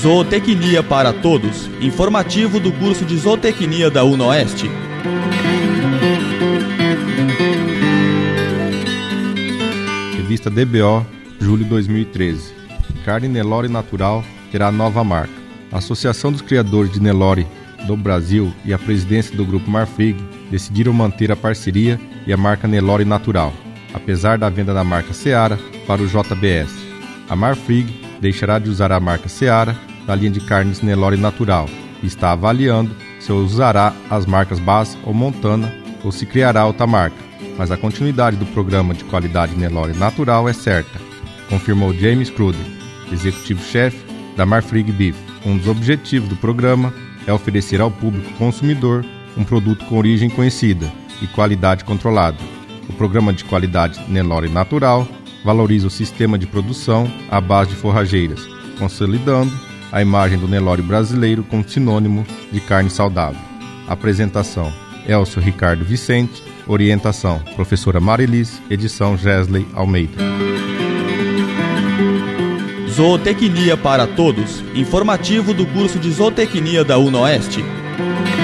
Zootecnia para Todos, informativo do curso de Zootecnia da UNOeste. Revista DBO, julho 2013. Carne Nelore Natural terá nova marca. A Associação dos Criadores de Nelore do Brasil e a presidência do Grupo Marfrig decidiram manter a parceria e a marca Nelore Natural, apesar da venda da marca Seara para o JBS. A Marfrig deixará de usar a marca Seara da linha de carnes Nelore Natural e está avaliando se usará as marcas Bas ou Montana ou se criará outra marca, mas a continuidade do programa de qualidade Nelore Natural é certa, confirmou James Cruden, executivo-chefe da Marfrig Beef. Um dos objetivos do programa é oferecer ao público consumidor um produto com origem conhecida e qualidade controlada. O programa de qualidade Nelore Natural valoriza o sistema de produção à base de forrageiras, consolidando a imagem do Nelore brasileiro como sinônimo de carne saudável. Apresentação: Elcio Ricardo Vicente. Orientação: Professora Marilis. Edição: Gesley Almeida. Zootecnia para Todos, informativo do curso de Zootecnia da UNOeste.